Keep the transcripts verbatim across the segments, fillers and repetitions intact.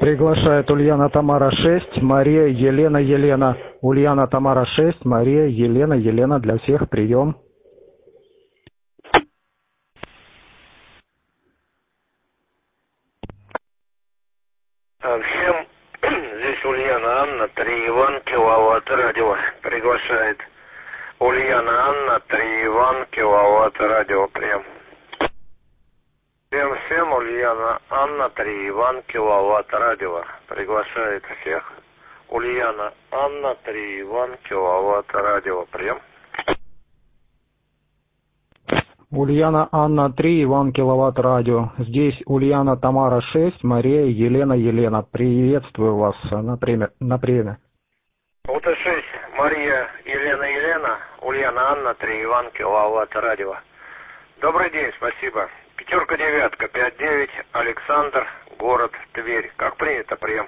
Приглашает Ульяна Тамара шесть, Мария Елена Елена. Ульяна Тамара шесть, Мария Елена Елена. Для всех прием. Всем, здесь Ульяна Анна, три Иван, киловатт радио. Приглашает Ульяна Анна, три Иван, киловатт радио. Прием. Всем, всем, Ульяна Анна, три Иван, киловатт радио. Приглашает всех. Ульяна Анна, три Иван, киловатт радио. Прием. Ульяна Анна, три Иван, киловатт радио. Здесь Ульяна Тамара шесть, Мария Елена Елена. Приветствую вас на приеме. На приеме. УТ шесть, Мария Елена Елена, Ульяна Анна, три Иван, киловатт радио. Добрый день, спасибо. Пятерка девятка, пять девять, Александр, город Тверь. Как принято, прием.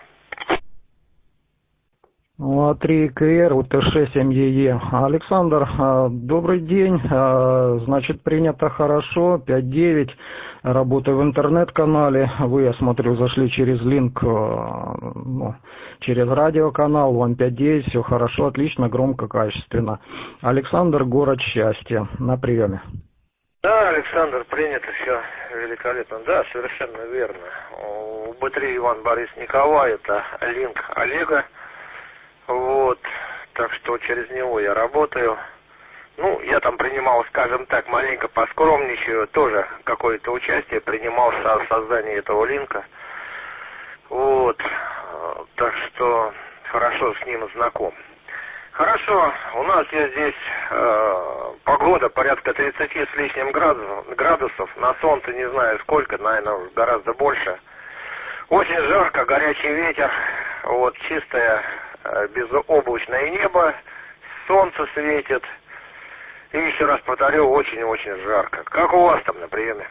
три КР, УТ шесть, МЕЕ. Александр, добрый день. Значит, принято хорошо. пять девять. Работаю в интернет-канале. Вы, я смотрю, зашли через линк, ну, через радиоканал. Вон пять девять. Все хорошо, отлично, громко, качественно. Александр, город Счастья. На приеме. Да, Александр, принято, все великолепно. Да, совершенно верно. У Б три Иван Борис Николай, это линк Олега. Вот, так что через него я работаю. Ну, я там принимал, скажем так, маленько поскромничаю, тоже какое-то участие принимал в создании этого линка. Вот, так что хорошо с ним знаком. Хорошо, у нас есть здесь э, погода порядка тридцати с лишним градусов, градусов, на солнце не знаю сколько, наверное, гораздо больше. Очень жарко, горячий ветер, вот, чистое э, безоблачное небо, солнце светит. И еще раз повторю, очень-очень жарко. Как у вас там на приеме?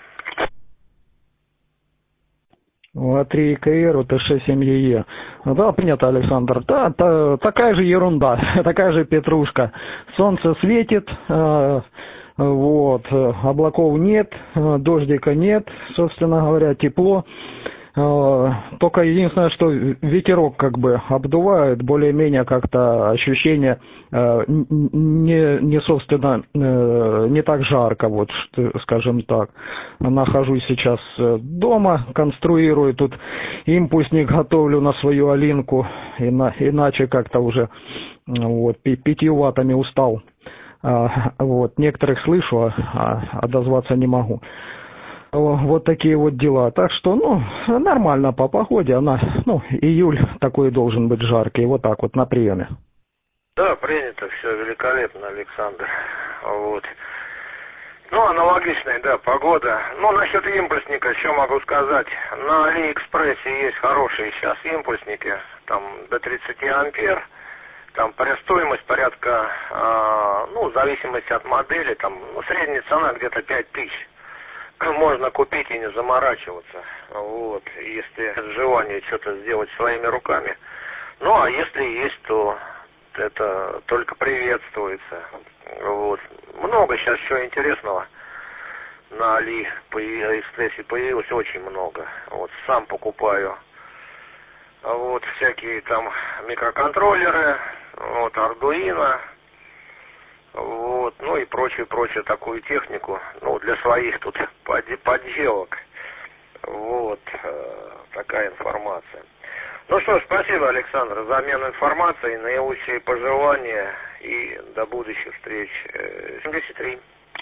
три КР, УТ шесть, МЕЕ. Да, принято, Александр. Да, та, такая же ерунда, такая же петрушка. Солнце светит, э, вот, облаков нет, дождика нет, собственно говоря, тепло. Э, только единственное, что ветерок как бы обдувает, более-менее как-то ощущение э, не, не собственно, э, не так жарко, вот, что, скажем так. Нахожусь сейчас дома, конструирую тут импульсник, готовлю на свою Алинку, ина, иначе как-то уже вот, пятью ваттами устал. А, вот, некоторых слышу, а, а дозваться не могу. Вот такие вот дела. Так что, ну, нормально по погоде. Она, ну, июль такой должен быть жаркий. Вот так вот на приеме. Да, принято, все великолепно, Александр. Вот. Ну, аналогичная, да, погода. Ну, насчет импульсника, что могу сказать. На Алиэкспрессе есть хорошие сейчас импульсники. Там до тридцати ампер. Там стоимость порядка, э, ну, в зависимости от модели, там, ну, средняя цена где-то пять тысяч. Можно купить и не заморачиваться, вот, если желание что-то сделать своими руками. Ну, а если есть, то это только приветствуется. Вот. Много сейчас чего интересного на Алиэкспрессе появилось, очень много. Вот, сам покупаю. Вот, всякие там микроконтроллеры, вот, Arduino. Вот, ну и прочее-прочее, такую технику, ну, для своих тут подделок. Вот, э, такая информация. Ну что ж, спасибо, Александр, за обмен информацией, наилучшие пожелания и до будущих встреч. семьдесят три.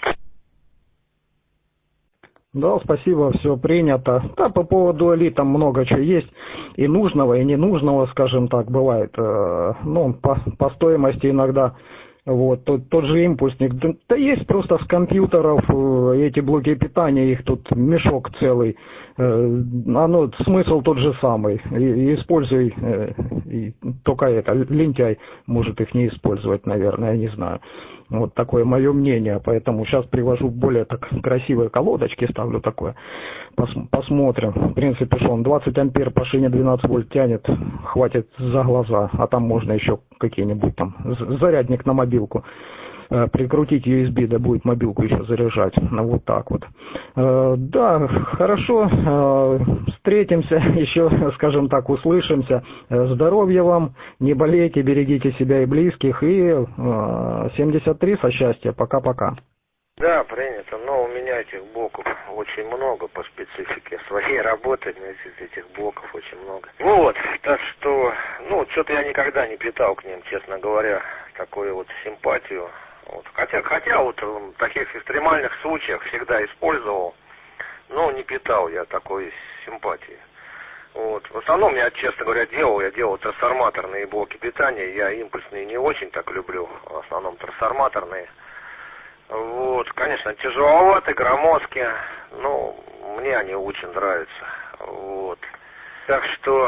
Да, спасибо, все принято. Да, по поводу Али там много чего есть, и нужного, и ненужного, скажем так, бывает. Э, ну, по, по стоимости иногда. Вот, тот, тот же импульсник, да, да есть просто с компьютеров э, эти блоки питания, их тут мешок целый, э, оно, смысл тот же самый, и, и используй, э, и, только это, лентяй может их не использовать, наверное, я не знаю. Вот такое мое мнение, поэтому сейчас привожу более так красивые колодочки, ставлю такое, Пос, посмотрим. В принципе, что он двадцать ампер по шине двенадцать вольт тянет, хватит за глаза, а там можно еще какие-нибудь там зарядник на мобилку э, прикрутить ю эс би, да будет мобилку еще заряжать. Ну, вот так вот. Э, да, хорошо. Э, встретимся, еще, скажем так, услышимся. Э, здоровья вам, не болейте, берегите себя и близких. И э, семьдесят три со счастья. Пока-пока. Да, принято, но у меня этих блоков очень много по специфике своей работы, этих блоков очень много. Вот, так что, ну, что-то я никогда не питал к ним, честно говоря, такую вот симпатию. Вот. Хотя, хотя вот в таких экстремальных случаях всегда использовал, но не питал я такой симпатии. Вот. В основном я, честно говоря, делал, я делал трансформаторные блоки питания, я импульсные не очень так люблю, в основном трансформаторные. Вот, конечно, тяжеловаты, громоздкие, но мне они очень нравятся. Вот. Так что,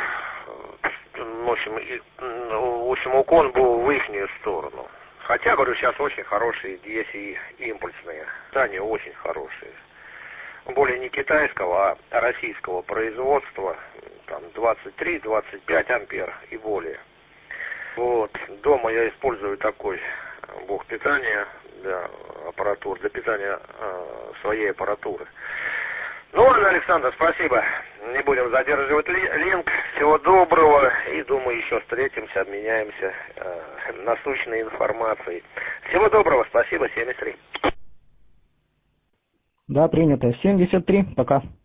в общем, и, в общем, уклон был в ихнюю сторону. Хотя, говорю, сейчас очень хорошие есть и импульсные. Да, они очень хорошие. Более не китайского, а российского производства. Там двадцать три - двадцать пять ампер и более. Вот. Дома я использую такой блок питания для аппаратуры, для питания э, своей аппаратуры. Ну ладно, Александр, спасибо. Не будем задерживать ли, линк. Всего доброго. И думаю, еще встретимся, обменяемся э, насущной информацией. Всего доброго, спасибо, семьдесят три. Да, принято. семьдесят три, пока.